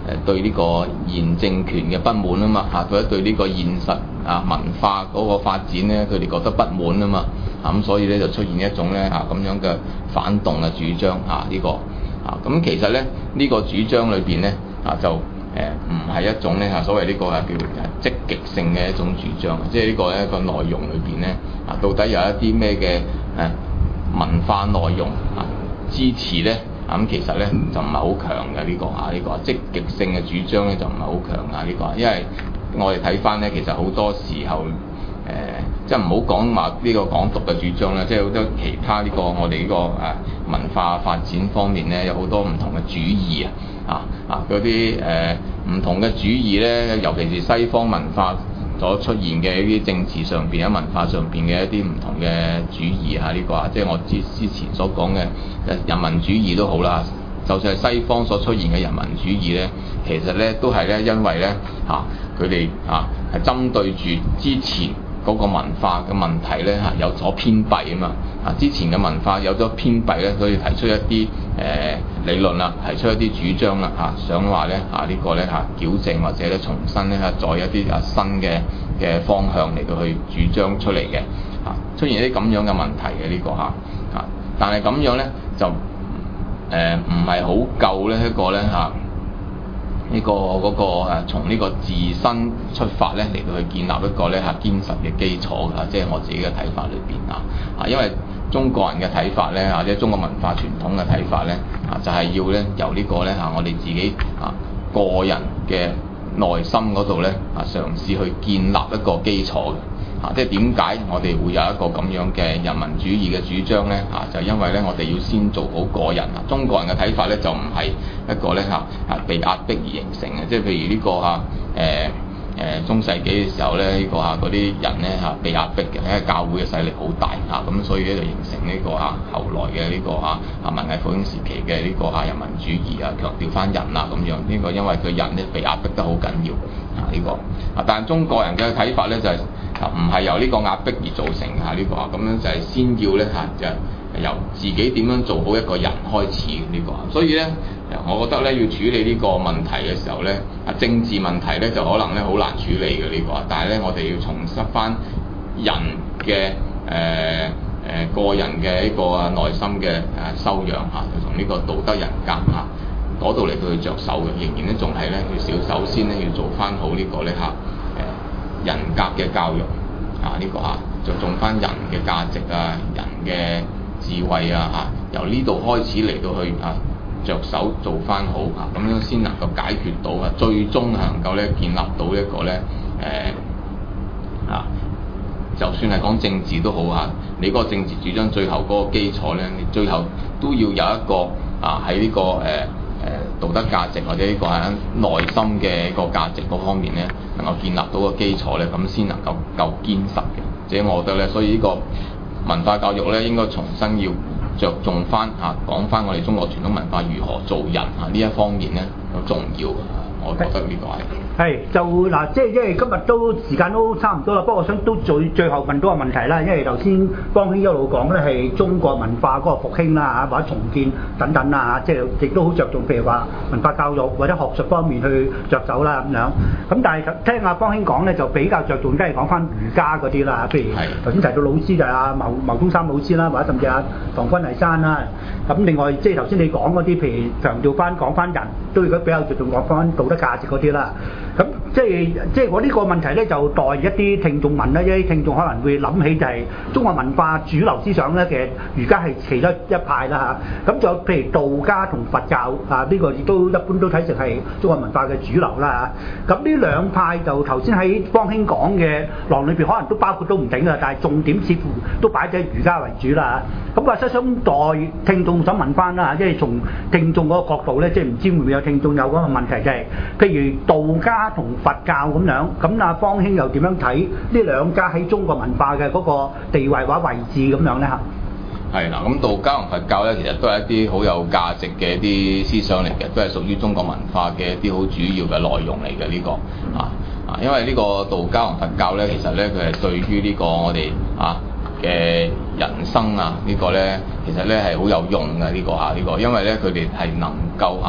對呢個現政權嘅不滿啊嘛嚇，或者對呢個現實啊文化嗰個發展咧，佢哋覺得不滿啊嘛，咁、啊、所以咧就出現一種咧嚇咁樣嘅反動嘅主張嚇呢個啊，咁其實咧呢、呢個主張裏邊咧啊就誒唔係一種咧嚇所謂呢個係叫積極性嘅一種主張，即係呢個咧個內容裏邊咧啊到底有一啲咩嘅誒文化內容啊支持咧？咁、嗯、其實咧就唔係好強嘅呢個啊，呢、這個積極性嘅主張咧就唔係好強啊呢、這個，因為我哋睇翻咧，其實好多時候誒、呃，即係唔好講話呢個港獨嘅主張啦，即係好多其他呢、這個我哋呢、這個誒、啊、文化發展方面咧，有好多唔同嘅主義啊，啊啊嗰啲誒唔同嘅主義咧，尤其是西方文化所出現嘅一啲政治上邊、喺文化上邊嘅一啲唔同嘅主義嚇，呢、這個啊，即係我之之前所講嘅人民主義都好啦，就算係西方所出現嘅人民主義咧，其實咧都係咧因為咧嚇佢哋啊係針對住之前嗰個文化嘅問題咧嚇有所偏蔽啊嘛，啊之前嘅文化有咗偏蔽咧，所以提出一啲誒、呃、理論啦，提出一啲主張啦嚇，想話咧嚇呢個咧嚇矯正或者咧重新咧嚇再一啲啊新嘅嘅方向嚟到去主張出嚟嘅嚇，出現一啲咁樣嘅問題嘅呢個嚇嚇，但係咁樣咧就誒唔係好夠咧一個咧嚇。呢、這個嗰、那個誒從呢個自身出發咧嚟到去建立一個咧嚇堅實嘅基礎㗎，即係我自己嘅睇法裏邊啊啊，因為中國人嘅睇法咧，或者中國文化傳統嘅睇法咧啊，就係、是、要咧由呢個咧嚇我哋自己啊個人嘅內心嗰度咧啊嘗試去建立一個基礎嘅。啊！即係點解我哋會有一個咁樣嘅人民主義嘅主張咧？啊，就因為咧，我哋要先做好個人啊。中國人嘅睇法咧，就唔係一個咧嚇啊被壓迫而形成嘅。即係譬如呢、這個嚇誒誒中世紀嘅時候咧，呢、這個嚇嗰啲人咧嚇被壓迫嘅，因為教會嘅勢力好大嚇，咁、啊、所以咧就形成呢個嚇後來嘅呢個嚇啊文藝復興時期嘅呢個嚇人民主義啊，強調翻人啊咁樣。呢、這個因為佢人咧被壓迫得好緊要啊呢、這個啊，但係中國人嘅睇法咧就係、是。啊，唔係由呢個壓迫而造成嚇呢、這個啊，咁樣就係先要咧嚇，就係由自己點樣做好一個人開始呢、這個，所以咧，我覺得咧要處理呢個問題嘅時候咧，啊政治問題咧就可能咧好難處理嘅呢、這個，但係咧我哋要重拾翻人嘅誒誒個人嘅一個啊內心嘅誒修養嚇，就從呢個道德人格嚇嗰度嚟到去着手嘅，仍然咧仲係咧要少首先咧要做翻好呢個咧嚇。人格嘅教育啊，呢、這個嚇就重翻人嘅價值啊，人嘅智慧啊嚇，由呢度開始嚟到去啊着手做翻好啊，咁樣先能夠解決到啊，最終係能夠咧建立到一個咧誒啊，就算係講政治都好嚇，你嗰個政治主張最後嗰個基礎咧，你最後都要有一個啊喺呢、這個誒。呃誒道德價值或者呢個喺內心嘅一個價值嗰方面咧，能夠建立到個基礎咧，咁先能夠夠堅實嘅。即係我覺得咧，所以呢個文化教育咧，應該重新要着重翻嚇，講翻我哋中國傳統文化如何做人嚇呢一方面咧，好重要。我覺得呢個係係就嗱，即係因為今日都時間都差唔多啦。不過我想都最最後問多個問題啦，因為頭先方兄一路講咧係中國文化嗰個復興啦嚇，或者重建等等啦嚇，即係亦都好着重，譬如話文化教育或者學術方面去着手啦咁樣。咁但係聽阿方兄講咧，就比較着重都係講翻儒家嗰啲啦，譬如頭先提到老師就係阿牟牟宗三老師啦，或者甚至阿唐君毅山啦。咁另外即係頭先你講嗰啲，譬如強調翻講翻人都如果比較着重講翻道德價值嗰啲啦。咁即係即係我呢個問題咧，就代一啲聽眾問啦，一啲聽眾可能會諗起就係中國文化主流思想咧，其實儒家係其中一派啦嚇。咁仲有譬如道家同佛教啊，呢個亦都一般都睇成係中國文化嘅主流啦嚇。咁呢兩派就頭先喺方兄講嘅囊裏邊，可能都包括都唔定㗎，但係重點似乎都擺喺儒家為主啦嚇。咁啊，想想代聽眾想問翻啦，即係從聽眾嗰個角度咧，即係唔知會唔會有聽眾有嗰個問題，就係譬如道家同佛教咁樣，咁阿方兄又點樣睇呢兩家喺中國文化嘅嗰個地位或者位置咁樣咧嚇？ 係啦，咁道家同佛教咧，其實都係一啲好有價值嘅一啲思想嚟嘅，都係屬於中國文化嘅一啲好主要嘅內容嚟嘅呢個啊啊，因為呢個道家同佛教咧，其實咧佢係對於呢個我哋啊嘅人生啊、這個、呢個咧，其實咧係好有用嘅呢、這個嚇呢、這個，因為咧佢哋係能夠嚇、啊、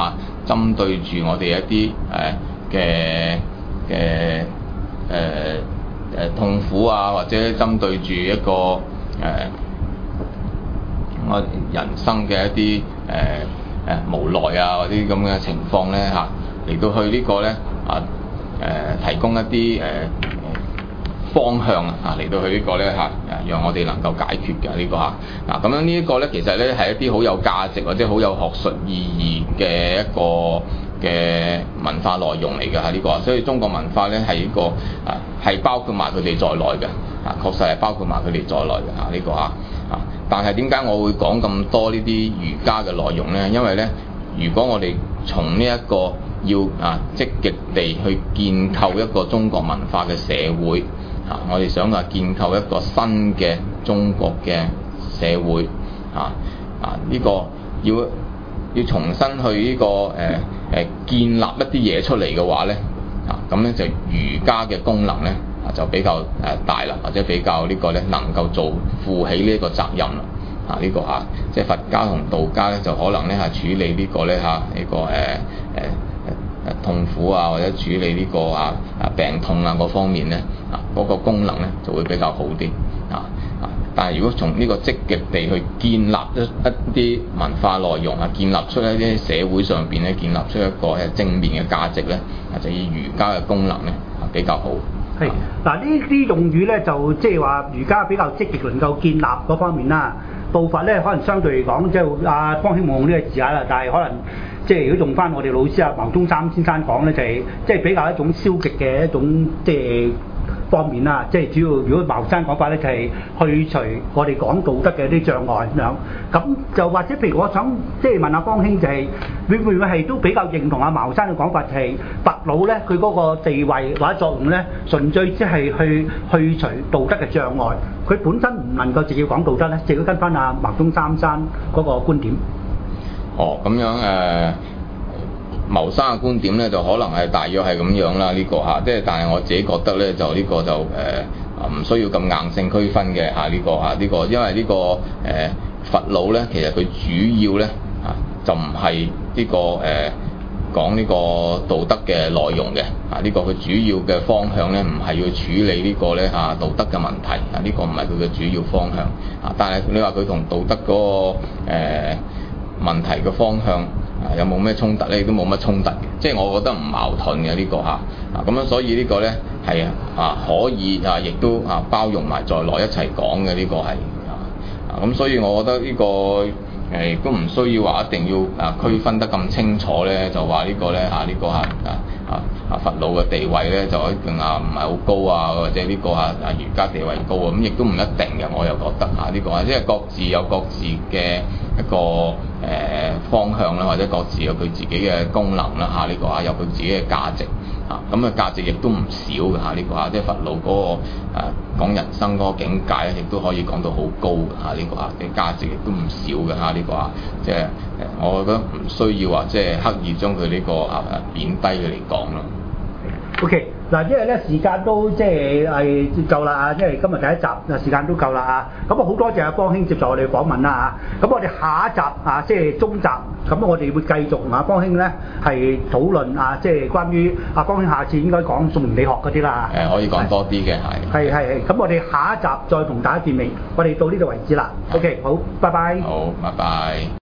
針對住我哋一啲誒嘅嘅誒誒痛苦啊，或者針對住一個誒、呃、我人生嘅一啲誒誒無奈啊，或者咁嘅情況咧嚇，嚟、啊、到去呢個咧啊誒、呃、提供一啲誒、呃、方向啊，嚟到去呢個咧嚇，讓我哋能夠解決嘅呢、這個嚇。嗱咁樣呢一個咧，其實咧係一啲好有價值或者好有學術意義嘅一個嘅文化內容嚟嘅嚇呢個，所以中國文化咧係呢個啊係包括埋佢哋在內嘅啊，確實係包括埋佢哋在內嘅嚇呢個嚇啊。但係點解我會講咁多呢啲儒家嘅內容咧？因為咧，如果我哋從呢一個要啊積極地去建構一個中國文化嘅社會啊，我哋想話建構一個新嘅中國嘅社會啊啊呢、這個要要重新去呢、這個誒誒、呃、建立一啲嘢出嚟嘅話咧啊，咁咧就儒家嘅功能咧啊就比較誒大啦，或者比較個呢個咧能夠做負起呢一個責任啦啊呢、這個嚇、啊，即係佛家同道家咧就可能咧係處理個呢個咧嚇呢個誒誒誒痛苦啊，或者處理呢、這個啊啊病痛啊嗰方面咧啊嗰、那個功能咧就會比較好啲啊。但係如果從呢個積極地去建立一一啲文化內容啊，建立出一啲社會上邊咧，建立出一個係正面嘅價值咧，就以儒家嘅功能咧比較好。 係嗱，呢啲用語咧就即係話儒家比較積極能夠建立嗰方面啦。道法咧可能相對嚟講，即係阿方興冇用呢個字眼啦，但係可能即係如果用翻我哋老師阿牟宗三先生講咧，就係即係比較一種消極嘅一種即係方面啦，即係主要如果茅山講法咧，就係去除我哋講道德嘅啲障礙咁樣。咁就或者譬如我想即係問下方興，就係會唔會係都比較認同阿茅山嘅講法，就係佛老咧佢嗰個地位或者作用咧，純粹即係去去除道德嘅障礙，佢本身唔能夠直接講道德咧，直接跟翻阿牟宗三生嗰個觀點。 哦，咁樣誒。呃牟山嘅觀點咧，就可能係大約係咁樣啦，呢、這個嚇，即係但係我自己覺得咧，就呢個就誒唔、呃、需要咁硬性區分嘅嚇，呢、這個嚇呢、這個，因為呢、這個誒、呃、佛老咧，其實佢主要咧嚇、啊、就唔係呢個誒、呃、講呢個道德嘅內容嘅啊，呢、這個佢主要嘅方向咧，唔係要處理呢個咧嚇道德嘅問題啊，呢、這個唔係佢嘅主要方向啊，但係你話佢同道德嗰、那個誒、呃、問題嘅方向。啊、有冇咩衝突咧？亦都冇乜衝突嘅，即係我覺得唔矛盾嘅呢、這個嚇。啊咁樣，所以個呢個咧係啊可以啊，亦都啊包容埋在內一齊講嘅呢個係啊。啊咁，所以我覺得呢、這個誒亦都唔需要話一定要啊區分得咁清楚咧，就話呢個咧嚇呢個嚇啊啊啊佛老嘅地位咧就一定啊唔係好高啊，或者呢個嚇啊儒家地位高啊，咁亦都唔一定嘅。我又覺得嚇呢、這個啊，即係各自有各自嘅一個誒、呃、方向啦，或者各自有佢自己嘅功能啦嚇，呢、這個啊有佢自己嘅價值啊，咁嘅價值亦都唔少嘅嚇，呢、這個啊即係佛老嗰、那個誒、啊、講人生嗰個境界咧，亦都可以講到好高嘅嚇，呢、這個啊嘅價值亦都唔少嘅嚇，呢、這個啊即係誒，我覺得唔需要話即係刻意將佢呢個啊貶低佢嚟講咯。 OK， 嗱，因為咧時間都即係係夠啦啊，因為今日第一集啊時間都夠啦啊，咁啊好多謝阿方興接受我哋訪問啦嚇，咁我哋下一集啊即係中集，咁我哋會繼續同阿方興咧係討論啊，即係關於阿方興下次應該講宋明理學嗰啲啦。 誒，可以講多啲嘅係。 係係係，咁我哋下一集再同大家見面，我哋到呢度為止啦。OK，好，拜拜。 好，拜拜。